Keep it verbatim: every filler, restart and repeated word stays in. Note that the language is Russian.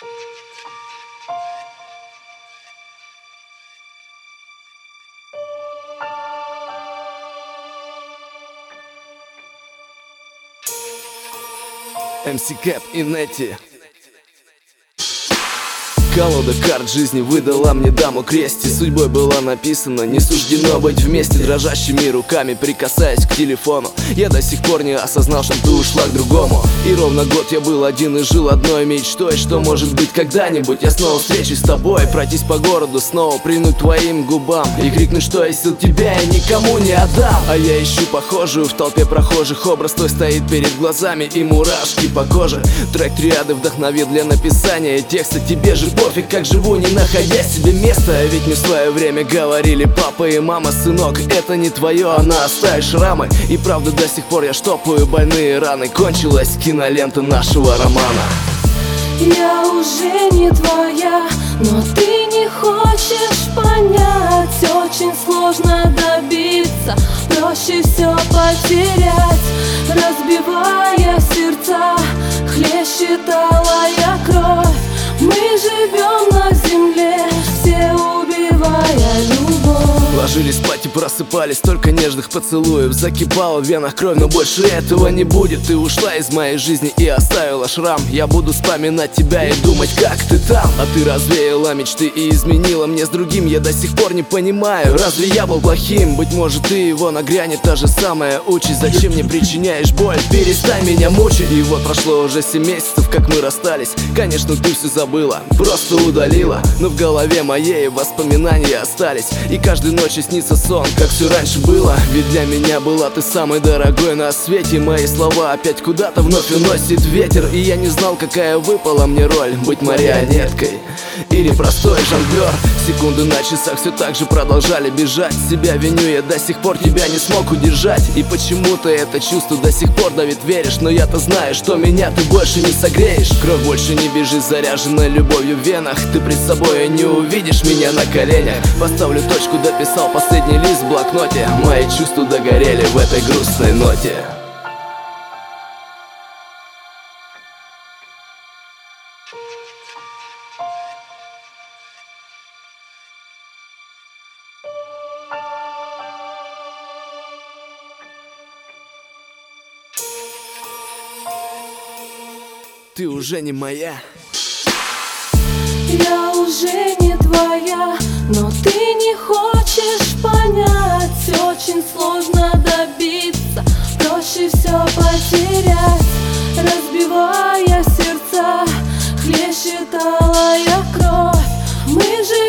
эм си Cap и Netty. Колода карт жизни выдала мне даму крести. Судьбой была написана, не суждено быть вместе. Дрожащими руками прикасаясь к телефону, я до сих пор не осознал, что ты ушла к другому. И ровно год я был один и жил одной мечтой, что может быть когда-нибудь я снова встречусь с тобой. Пройтись по городу, снова прильнуть к твоим губам и крикнуть, что я сил тебя я никому не отдам. А я ищу похожую в толпе прохожих, образ твой стоит перед глазами и мурашки по коже. Трек триады вдохновил для написания текста. Тебе же пофиг, как живу, не находя себе места. А ведь мне в свое время говорили папа и мама: сынок, это не твое, она оставит шрамы. И правда, до сих пор я штопаю больные раны. Кончилась кинолента нашего романа. Я уже не твоя, но ты не хочешь понять. Очень сложно добиться, проще все потерять. Разбивая сердца, хлещет алая кровь. Мы живем на земле, все убивая любовь. Ложились спать и просыпались, столько нежных поцелуев. Закипала в венах кровь, но больше этого не будет. Ты ушла из моей жизни и оставила шрам. Я буду вспоминать тебя и думать, как ты там. А ты развеяла мечты и изменила мне с другим. Я до сих пор не понимаю, разве я был плохим? Быть может, ты его нагрянет та же самая участь. Зачем мне причиняешь боль? Перестань меня мучить. И вот прошло уже семь месяцев, как мы расстались. Конечно, ты все забыла, просто удалила, но в голове моей воспоминания остались. И каждую ночь снится сон, как все раньше было. Ведь для меня была ты самой дорогой на свете. Мои слова опять куда-то вновь уносит ветер. И я не знал, какая выпала мне роль: быть марионеткой или простой жонглер. Секунды на часах все так же продолжали бежать. Себя виню, я до сих пор тебя не смог удержать. И почему-то это чувство до сих пор давит, веришь. Но я-то знаю, что меня ты больше не согреешь. Кровь больше не бежит, заряженной любовью в венах. Ты пред собой не увидишь меня на коленях. Поставлю точку, дописал последний лист в блокноте. Мои чувства догорели в этой грустной ноте. Ты уже не моя. Я уже не твоя, но ты не хочешь понять. Очень сложно добиться, проще все потерять. Разбивая сердца, хлещет алая кровь. Мы же